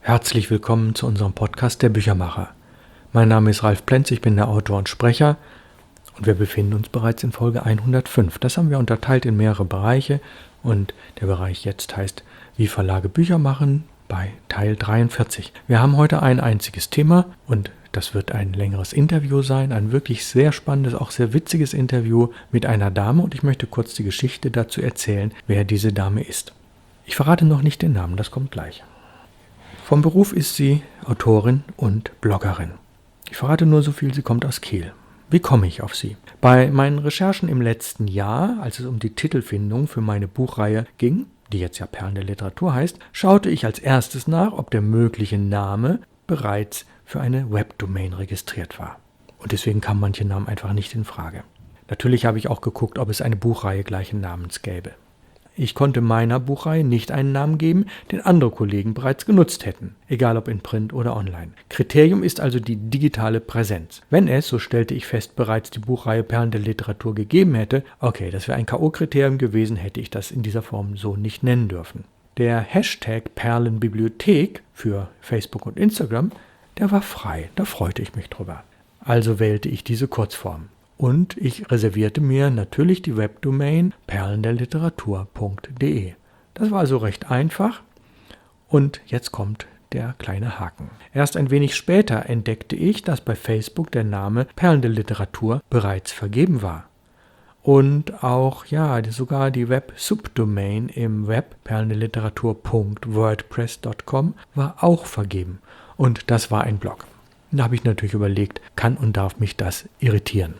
Herzlich willkommen zu unserem Podcast Der Büchermacher. Mein Name ist Ralf Plenz, ich bin der Autor und Sprecher und wir befinden uns bereits in Folge 105. Das haben wir unterteilt in mehrere Bereiche und der Bereich jetzt heißt Wie Verlage Bücher machen bei Teil 43. Wir haben heute ein einziges Thema und das wird ein längeres Interview sein, ein wirklich sehr spannendes, auch sehr witziges Interview mit einer Dame und ich möchte kurz die Geschichte dazu erzählen, wer diese Dame ist. Ich verrate noch nicht den Namen, das kommt gleich. Vom Beruf ist sie Autorin und Bloggerin. Ich verrate nur so viel, sie kommt aus Kiel. Wie komme ich auf sie? Bei meinen Recherchen im letzten Jahr, als es um die Titelfindung für meine Buchreihe ging, die jetzt ja Perlen der Literatur heißt, schaute ich als erstes nach, ob der mögliche Name bereits für eine Webdomain registriert war. Und deswegen kamen manche Namen einfach nicht in Frage. Natürlich habe ich auch geguckt, ob es eine Buchreihe gleichen Namens gäbe. Ich konnte meiner Buchreihe nicht einen Namen geben, den andere Kollegen bereits genutzt hätten, egal ob in Print oder online. Kriterium ist also die digitale Präsenz. Wenn es, so stellte ich fest, bereits die Buchreihe Perlen der Literatur gegeben hätte, okay, das wäre ein K.O.-Kriterium gewesen, hätte ich das in dieser Form so nicht nennen dürfen. Der Hashtag Perlenbibliothek für Facebook und Instagram, der war frei, da freute ich mich drüber. Also wählte ich diese Kurzform. Und ich reservierte mir natürlich die Webdomain perlenderliteratur.de. Das war also recht einfach. Und jetzt kommt der kleine Haken. Erst ein wenig später entdeckte ich, dass bei Facebook der Name Perlen der Literatur bereits vergeben war. Und auch, sogar die Web-Subdomain im Web perlenderliteratur.wordpress.com war auch vergeben. Und das war ein Blog. Da habe ich natürlich überlegt, kann und darf mich das irritieren?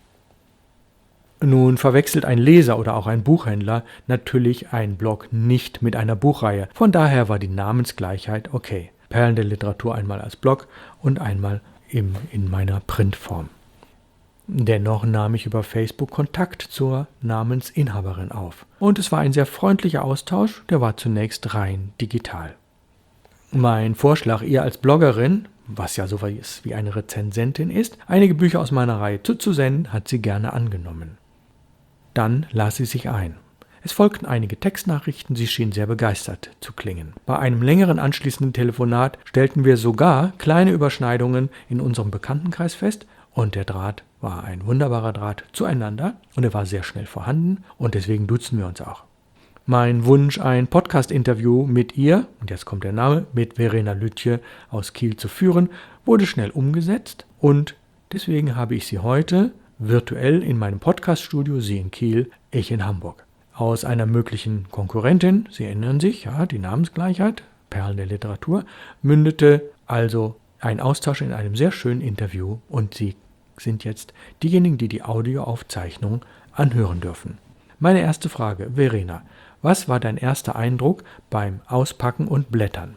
Nun verwechselt ein Leser oder auch ein Buchhändler natürlich einen Blog nicht mit einer Buchreihe. Von daher war die Namensgleichheit okay. Perlen der Literatur einmal als Blog und einmal in meiner Printform. Dennoch nahm ich über Facebook Kontakt zur Namensinhaberin auf. Und es war ein sehr freundlicher Austausch, der war zunächst rein digital. Mein Vorschlag, ihr als Bloggerin, was ja so was wie eine Rezensentin ist, einige Bücher aus meiner Reihe zuzusenden, hat sie gerne angenommen. Dann las sie sich ein. Es folgten einige Textnachrichten, sie schien sehr begeistert zu klingen. Bei einem längeren anschließenden Telefonat stellten wir sogar kleine Überschneidungen in unserem Bekanntenkreis fest und der Draht war ein wunderbarer Draht zueinander und er war sehr schnell vorhanden und deswegen duzen wir uns auch. Mein Wunsch, ein Podcast-Interview mit ihr, und jetzt kommt der Name, mit Verena Lütje aus Kiel zu führen, wurde schnell umgesetzt und deswegen habe ich sie heute virtuell in meinem Podcast-Studio, sie in Kiel, ich in Hamburg. Aus einer möglichen Konkurrentin, Sie erinnern sich, ja, die Namensgleichheit, Perlen der Literatur, mündete also ein Austausch in einem sehr schönen Interview und Sie sind jetzt diejenigen, die die Audioaufzeichnung anhören dürfen. Meine erste Frage, Verena, was war dein erster Eindruck beim Auspacken und Blättern?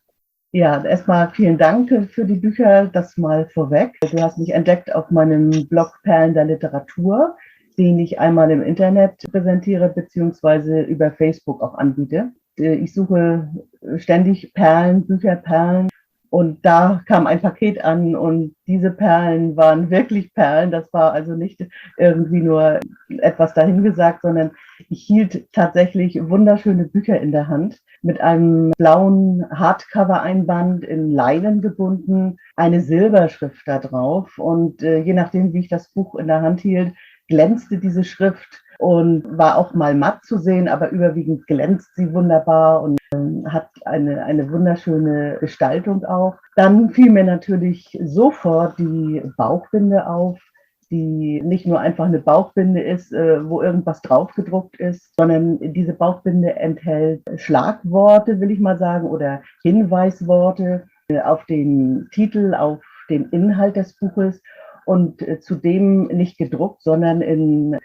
Ja, erstmal vielen Dank für die Bücher, das mal vorweg. Du hast mich entdeckt auf meinem Blog Perlen der Literatur, den ich einmal im Internet präsentiere beziehungsweise über Facebook auch anbiete. Ich suche ständig Perlen, Bücherperlen und da kam ein Paket an und diese Perlen waren wirklich Perlen. Das war also nicht irgendwie nur etwas dahingesagt, sondern ich hielt tatsächlich wunderschöne Bücher in der Hand mit einem blauen Hardcover-Einband in Leinen gebunden, eine Silberschrift da drauf und je nachdem, wie ich das Buch in der Hand hielt, glänzte diese Schrift und war auch mal matt zu sehen, aber überwiegend glänzt sie wunderbar und hat eine wunderschöne Gestaltung auch. Dann fiel mir natürlich sofort die Bauchbinde auf, die nicht nur einfach eine Bauchbinde ist, wo irgendwas draufgedruckt ist, sondern diese Bauchbinde enthält Schlagworte, will ich mal sagen, oder Hinweisworte auf den Titel, auf den Inhalt des Buches und zudem nicht gedruckt, sondern in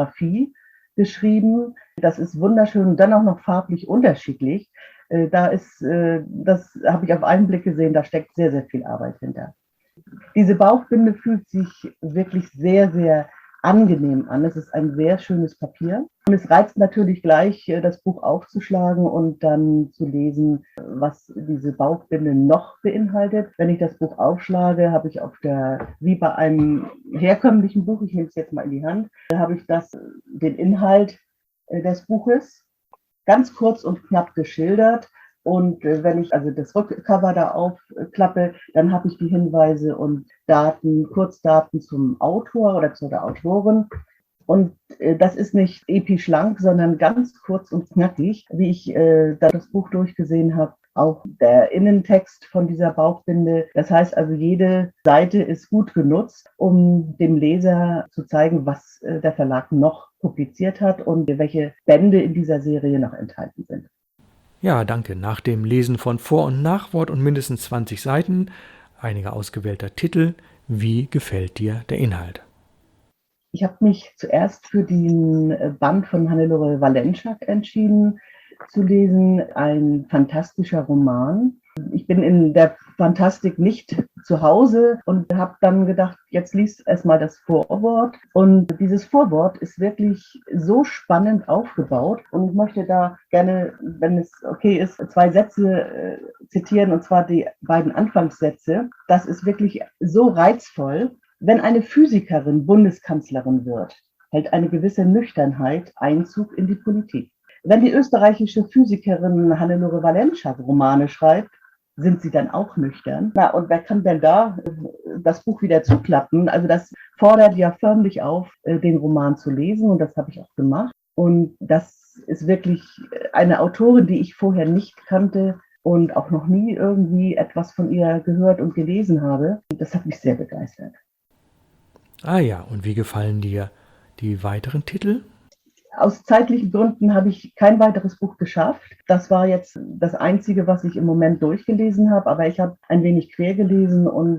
Kalligraphie geschrieben. Das ist wunderschön und dann auch noch farblich unterschiedlich. Das habe ich auf einen Blick gesehen, da steckt sehr, sehr viel Arbeit hinter. Diese Bauchbinde fühlt sich wirklich sehr, sehr angenehm an. Es ist ein sehr schönes Papier. Und es reizt natürlich gleich, das Buch aufzuschlagen und dann zu lesen, was diese Bauchbinde noch beinhaltet. Wenn ich das Buch aufschlage, habe ich wie bei einem herkömmlichen Buch, ich nehme es jetzt mal in die Hand, habe ich den Inhalt des Buches ganz kurz und knapp geschildert. Und wenn ich also das Rückcover da aufklappe, dann habe ich die Hinweise und Kurzdaten zum Autor oder zu der Autorin. Und das ist nicht episch lang, sondern ganz kurz und knackig, wie ich da das Buch durchgesehen habe. Auch der Innentext von dieser Bauchbinde. Das heißt also, jede Seite ist gut genutzt, um dem Leser zu zeigen, was der Verlag noch publiziert hat und welche Bände in dieser Serie noch enthalten sind. Ja, danke. Nach dem Lesen von Vor- und Nachwort und mindestens 20 Seiten, einiger ausgewählter Titel, wie gefällt dir der Inhalt? Ich habe mich zuerst für den Band von Hannelore Walenschak entschieden zu lesen, ein fantastischer Roman. Ich bin in der Fantastik nicht zu Hause und habe dann gedacht, jetzt liest erstmal das Vorwort. Und dieses Vorwort ist wirklich so spannend aufgebaut. Und ich möchte da gerne, wenn es okay ist, 2 Sätze zitieren, und zwar die beiden Anfangssätze. Das ist wirklich so reizvoll. Wenn eine Physikerin Bundeskanzlerin wird, hält eine gewisse Nüchternheit Einzug in die Politik. Wenn die österreichische Physikerin Hannelore Walenschak Romane schreibt, sind sie dann auch nüchtern? Na, und wer kann denn da das Buch wieder zuklappen? Also das fordert ja förmlich auf, den Roman zu lesen, und das habe ich auch gemacht. Und das ist wirklich eine Autorin, die ich vorher nicht kannte und auch noch nie irgendwie etwas von ihr gehört und gelesen habe. Das hat mich sehr begeistert. Ah ja, und wie gefallen dir die weiteren Titel? Aus zeitlichen Gründen habe ich kein weiteres Buch geschafft. Das war jetzt das Einzige, was ich im Moment durchgelesen habe, aber ich habe ein wenig quer gelesen, und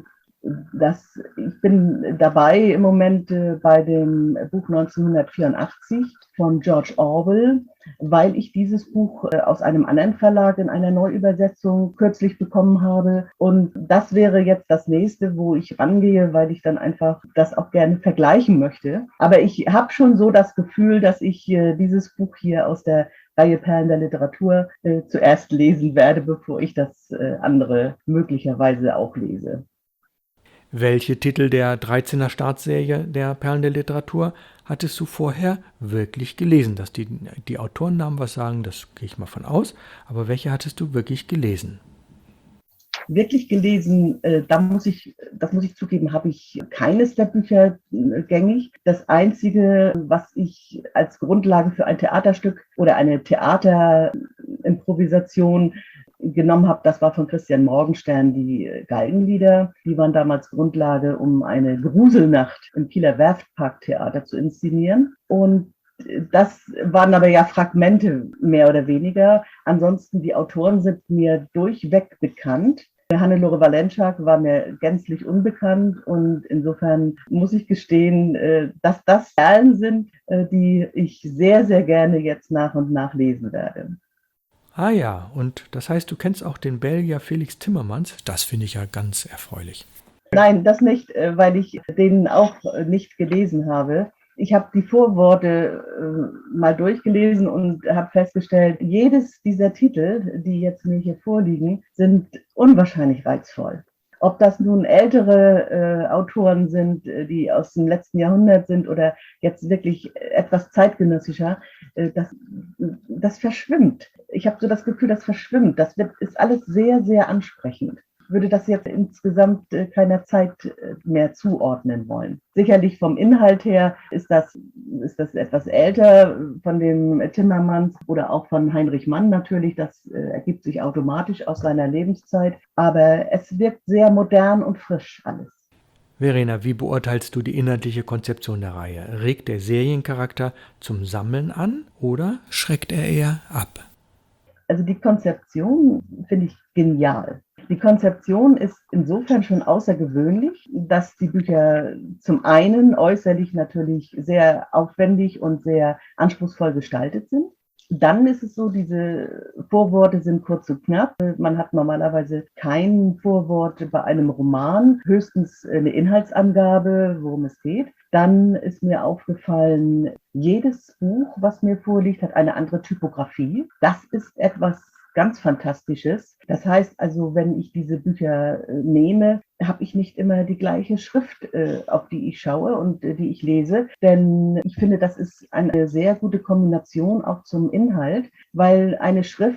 ich bin dabei im Moment bei dem Buch 1984 von George Orwell, weil ich dieses Buch aus einem anderen Verlag in einer Neuübersetzung kürzlich bekommen habe. Und das wäre jetzt das nächste, wo ich rangehe, weil ich dann einfach das auch gerne vergleichen möchte. Aber ich habe schon so das Gefühl, dass ich dieses Buch hier aus der Reihe Perlen der Literatur zuerst lesen werde, bevor ich das andere möglicherweise auch lese. Welche Titel der 13er Startserie der Perlen der Literatur hattest du vorher wirklich gelesen? Dass die Autorennamen was sagen, das gehe ich mal von aus. Aber welche hattest du wirklich gelesen? Wirklich gelesen, das muss ich zugeben, habe ich keines der Bücher gängig. Das Einzige, was ich als Grundlage für ein Theaterstück oder eine Theaterimprovisation genommen habe, das war von Christian Morgenstern, die Galgenlieder. Die waren damals Grundlage, um eine Gruselnacht im Kieler Werftparktheater zu inszenieren. Und das waren aber ja Fragmente, mehr oder weniger. Ansonsten, die Autoren sind mir durchweg bekannt. Hannelore Walenschak war mir gänzlich unbekannt, und insofern muss ich gestehen, dass das Perlen sind, die ich sehr, sehr gerne jetzt nach und nach lesen werde. Ah ja, und das heißt, du kennst auch den Belgier Felix Timmermans? Das finde ich ja ganz erfreulich. Nein, das nicht, weil ich den auch nicht gelesen habe. Ich habe die Vorworte mal durchgelesen und habe festgestellt, jedes dieser Titel, die jetzt mir hier vorliegen, sind unwahrscheinlich reizvoll. Ob das nun ältere Autoren sind, die aus dem letzten Jahrhundert sind, oder jetzt wirklich etwas zeitgenössischer, das verschwimmt. Ich habe so das Gefühl, das verschwimmt. Ist alles sehr, sehr ansprechend. Ich würde das jetzt insgesamt keiner Zeit mehr zuordnen wollen. Sicherlich vom Inhalt her ist das etwas älter, von dem Timmermans oder auch von Heinrich Mann natürlich. Das ergibt sich automatisch aus seiner Lebenszeit. Aber es wirkt sehr modern und frisch alles. Verena, wie beurteilst du die inhaltliche Konzeption der Reihe? Regt der Seriencharakter zum Sammeln an oder schreckt er eher ab? Also die Konzeption finde ich genial. Die Konzeption ist insofern schon außergewöhnlich, dass die Bücher zum einen äußerlich natürlich sehr aufwendig und sehr anspruchsvoll gestaltet sind. Dann ist es so, diese Vorworte sind kurz und knapp. Man hat normalerweise kein Vorwort bei einem Roman, höchstens eine Inhaltsangabe, worum es geht. Dann ist mir aufgefallen, jedes Buch, was mir vorliegt, hat eine andere Typografie. Das ist etwas ganz Fantastisches. Das heißt also, wenn ich diese Bücher nehme, habe ich nicht immer die gleiche Schrift, auf die ich schaue und die ich lese. Denn ich finde, das ist eine sehr gute Kombination auch zum Inhalt, weil eine Schrift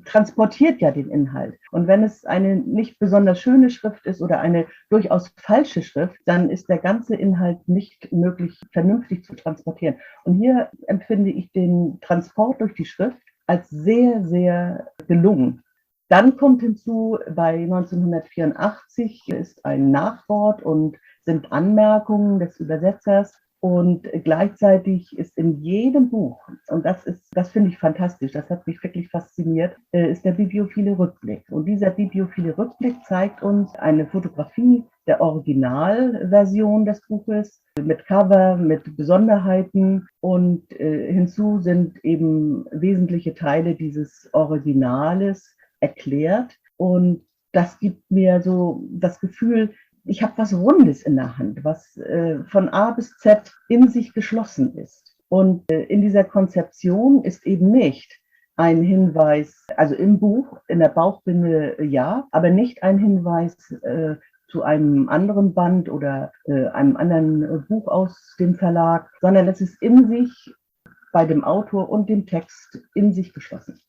transportiert ja den Inhalt. Und wenn es eine nicht besonders schöne Schrift ist oder eine durchaus falsche Schrift, dann ist der ganze Inhalt nicht möglich, vernünftig zu transportieren. Und hier empfinde ich den Transport durch die Schrift als sehr, sehr gelungen. Dann kommt hinzu, bei 1984 ist ein Nachwort und sind Anmerkungen des Übersetzers. Und gleichzeitig ist in jedem Buch, und das finde ich fantastisch, das hat mich wirklich fasziniert, ist der bibliophile Rückblick. Und dieser bibliophile Rückblick zeigt uns eine Fotografie der Originalversion des Buches mit Cover, mit Besonderheiten, und hinzu sind eben wesentliche Teile dieses Originales erklärt. Und das gibt mir so das Gefühl, ich habe was Rundes in der Hand, was von A bis Z in sich geschlossen ist. Und in dieser Konzeption ist eben nicht ein Hinweis, also im Buch, in der Bauchbinde ja, aber nicht ein Hinweis zu einem anderen Band oder einem anderen Buch aus dem Verlag, sondern es ist in sich bei dem Autor und dem Text in sich geschlossen.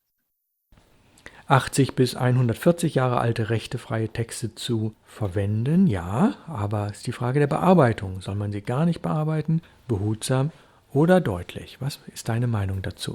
80 bis 140 Jahre alte rechtefreie Texte zu verwenden, ja, aber es ist die Frage der Bearbeitung. Soll man sie gar nicht bearbeiten, behutsam oder deutlich? Was ist deine Meinung dazu?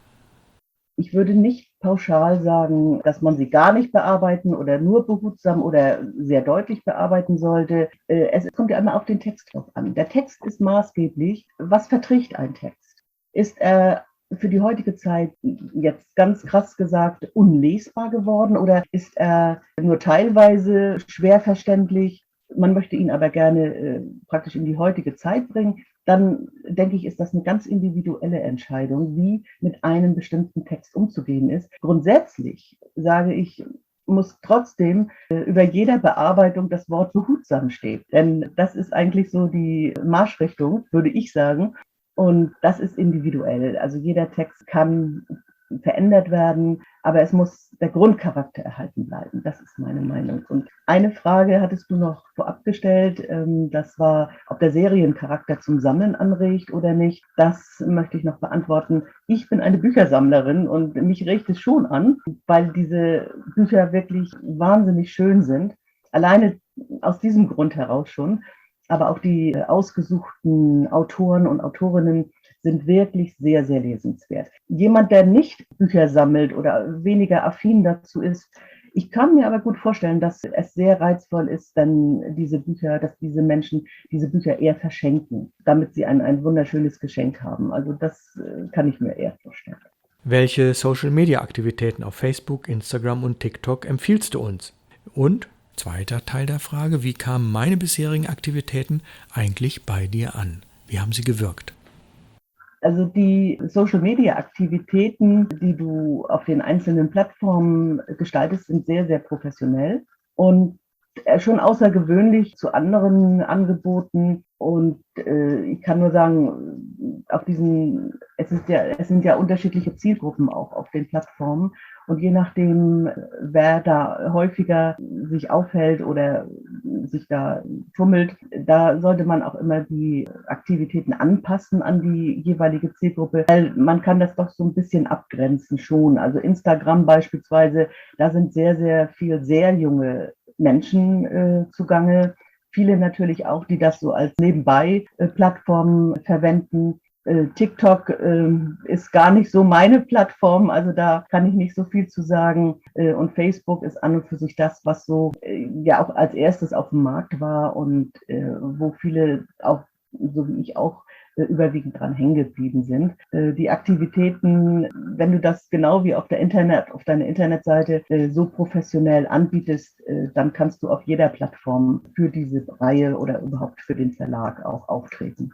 Ich würde nicht pauschal sagen, dass man sie gar nicht bearbeiten oder nur behutsam oder sehr deutlich bearbeiten sollte. Es kommt ja immer auf den Text drauf an. Der Text ist maßgeblich. Was verträgt ein Text? Ist er für die heutige Zeit jetzt ganz krass gesagt unlesbar geworden oder ist er nur teilweise schwer verständlich? Man möchte ihn aber gerne praktisch in die heutige Zeit bringen. Dann denke ich, ist das eine ganz individuelle Entscheidung, wie mit einem bestimmten Text umzugehen ist. Grundsätzlich sage ich, muss trotzdem über jeder Bearbeitung das Wort behutsam stehen. Denn das ist eigentlich so die Marschrichtung, würde ich sagen. Und das ist individuell. Also jeder Text kann verändert werden, aber es muss der Grundcharakter erhalten bleiben. Das ist meine Meinung. Und eine Frage hattest du noch vorab gestellt, das war, ob der Seriencharakter zum Sammeln anregt oder nicht. Das möchte ich noch beantworten. Ich bin eine Büchersammlerin und mich regt es schon an, weil diese Bücher wirklich wahnsinnig schön sind. Alleine aus diesem Grund heraus schon. Aber auch die ausgesuchten Autoren und Autorinnen sind wirklich sehr, sehr lesenswert. Jemand, der nicht Bücher sammelt oder weniger affin dazu ist, ich kann mir aber gut vorstellen, dass es sehr reizvoll ist, wenn dass diese Menschen diese Bücher eher verschenken, damit sie ein wunderschönes Geschenk haben. Also das kann ich mir eher vorstellen. Welche Social-Media-Aktivitäten auf Facebook, Instagram und TikTok empfiehlst du uns? Und zweiter Teil der Frage, wie kamen meine bisherigen Aktivitäten eigentlich bei dir an? Wie haben sie gewirkt? Also die Social-Media-Aktivitäten, die du auf den einzelnen Plattformen gestaltest, sind sehr, sehr professionell und schon außergewöhnlich zu anderen Angeboten. Und ich kann nur sagen, es sind ja unterschiedliche Zielgruppen auch auf den Plattformen. Und je nachdem, wer da häufiger sich aufhält oder sich da tummelt, da sollte man auch immer die Aktivitäten anpassen an die jeweilige Zielgruppe, weil man kann das doch so ein bisschen abgrenzen schon. Also Instagram beispielsweise, da sind sehr, sehr viel sehr junge Menschen zugange. Viele natürlich auch, die das so als Nebenbei-Plattform verwenden. TikTok ist gar nicht so meine Plattform, also da kann ich nicht so viel zu sagen. Und Facebook ist an und für sich das, was so ja auch als erstes auf dem Markt war und wo viele auch, so wie ich auch, überwiegend dran hängen geblieben sind. Die Aktivitäten, wenn du das genau wie auf deiner Internetseite so professionell anbietest, dann kannst du auf jeder Plattform für diese Reihe oder überhaupt für den Verlag auch auftreten.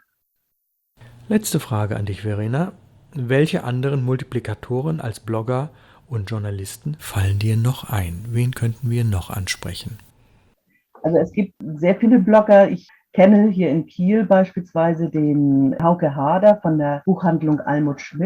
Letzte Frage an dich, Verena. Welche anderen Multiplikatoren als Blogger und Journalisten fallen dir noch ein? Wen könnten wir noch ansprechen? Also es gibt sehr viele Blogger. Ich kenne hier in Kiel beispielsweise den Hauke Hader von der Buchhandlung Almut Schmidt.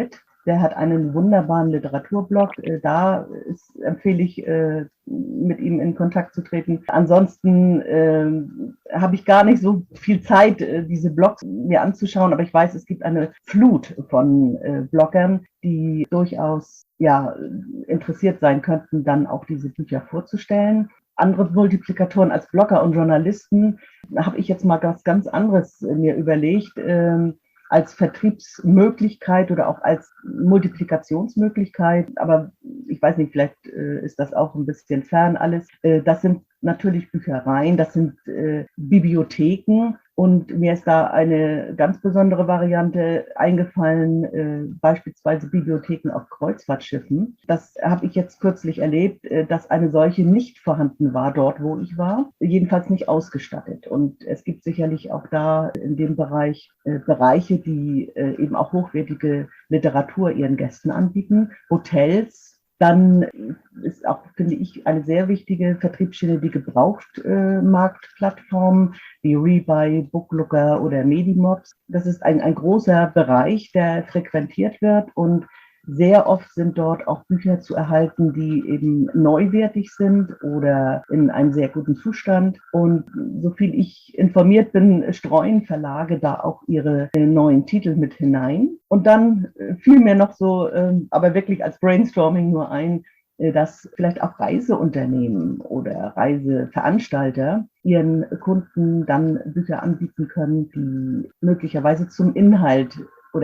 Der hat einen wunderbaren Literaturblog. Da empfehle ich, mit ihm in Kontakt zu treten. Ansonsten habe ich gar nicht so viel Zeit, diese Blogs mir anzuschauen, aber ich weiß, es gibt eine Flut von Bloggern, die durchaus interessiert sein könnten, dann auch diese Bücher vorzustellen. Andere Multiplikatoren als Blogger und Journalisten habe ich jetzt mal was ganz anderes mir überlegt, als Vertriebsmöglichkeit oder auch als Multiplikationsmöglichkeit. Aber ich weiß nicht, vielleicht ist das auch ein bisschen fern alles. Das sind natürlich Büchereien, das sind Bibliotheken. Und mir ist da eine ganz besondere Variante eingefallen, beispielsweise Bibliotheken auf Kreuzfahrtschiffen. Das habe ich jetzt kürzlich erlebt, dass eine solche nicht vorhanden war dort, wo ich war, jedenfalls nicht ausgestattet. Und es gibt sicherlich auch da in dem Bereich Bereiche, die eben auch hochwertige Literatur ihren Gästen anbieten, Hotels. Dann ist auch, finde ich, eine sehr wichtige Vertriebsschiene die Gebrauchtmarktplattformen wie Rebuy, Booklooker oder Medimobs. Das ist ein großer Bereich, der frequentiert wird und sehr oft sind dort auch Bücher zu erhalten, die eben neuwertig sind oder in einem sehr guten Zustand. Und soviel ich informiert bin, streuen Verlage da auch ihre neuen Titel mit hinein. Und dann fiel mir noch so, aber wirklich als Brainstorming nur ein, dass vielleicht auch Reiseunternehmen oder Reiseveranstalter ihren Kunden dann Bücher anbieten können, die möglicherweise zum Inhalt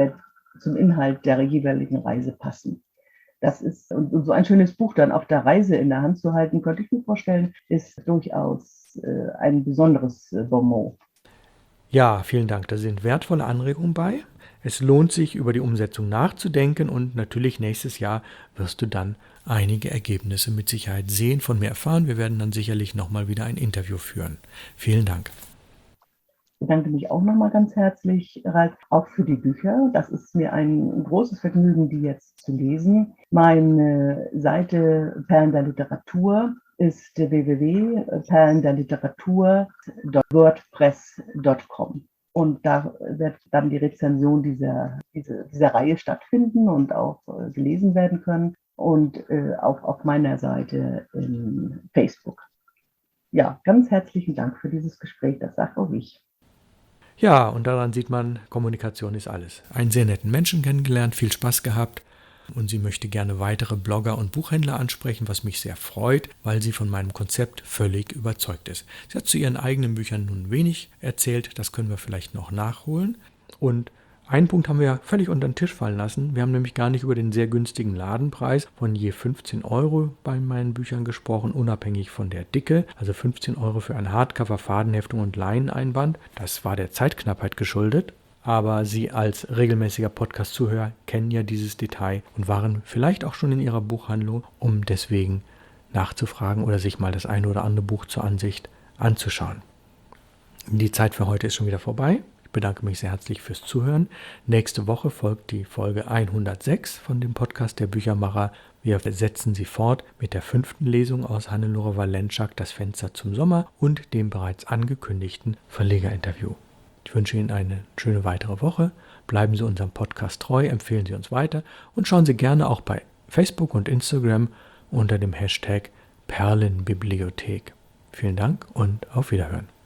der jeweiligen Reise passen. Das ist, und so ein schönes Buch dann auf der Reise in der Hand zu halten, könnte ich mir vorstellen, ist durchaus ein besonderes Bonmot. Ja, vielen Dank. Da sind wertvolle Anregungen bei. Es lohnt sich, über die Umsetzung nachzudenken und natürlich nächstes Jahr wirst du dann einige Ergebnisse mit Sicherheit sehen, von mir erfahren. Wir werden dann sicherlich nochmal wieder ein Interview führen. Vielen Dank. Ich bedanke mich auch nochmal ganz herzlich, Ralf, auch für die Bücher. Das ist mir ein großes Vergnügen, die jetzt zu lesen. Meine Seite Perlen der Literatur ist www.perlenderliteratur.wordpress.com. Und da wird dann die Rezension dieser Reihe stattfinden und auch gelesen werden können. Und auch auf meiner Seite in Facebook. Ja, ganz herzlichen Dank für dieses Gespräch. Das sage auch ich. Ja, und daran sieht man, Kommunikation ist alles. Einen sehr netten Menschen kennengelernt, viel Spaß gehabt und sie möchte gerne weitere Blogger und Buchhändler ansprechen, was mich sehr freut, weil sie von meinem Konzept völlig überzeugt ist. Sie hat zu ihren eigenen Büchern nun wenig erzählt, das können wir vielleicht noch nachholen. Und einen Punkt haben wir völlig unter den Tisch fallen lassen. Wir haben nämlich gar nicht über den sehr günstigen Ladenpreis von je 15 € bei meinen Büchern gesprochen, unabhängig von der Dicke. Also 15 € für ein Hardcover, Fadenheftung und Leineneinband. Das war der Zeitknappheit geschuldet. Aber Sie als regelmäßiger Podcast-Zuhörer kennen ja dieses Detail und waren vielleicht auch schon in Ihrer Buchhandlung, um deswegen nachzufragen oder sich mal das eine oder andere Buch zur Ansicht anzuschauen. Die Zeit für heute ist schon wieder vorbei. Ich bedanke mich sehr herzlich fürs Zuhören. Nächste Woche folgt die Folge 106 von dem Podcast der Büchermacher. Wir setzen sie fort mit der 5. Lesung aus Hannelore Walentschak, Das Fenster zum Sommer und dem bereits angekündigten Verlegerinterview. Ich wünsche Ihnen eine schöne weitere Woche. Bleiben Sie unserem Podcast treu, empfehlen Sie uns weiter und schauen Sie gerne auch bei Facebook und Instagram unter dem Hashtag Perlenbibliothek. Vielen Dank und auf Wiederhören.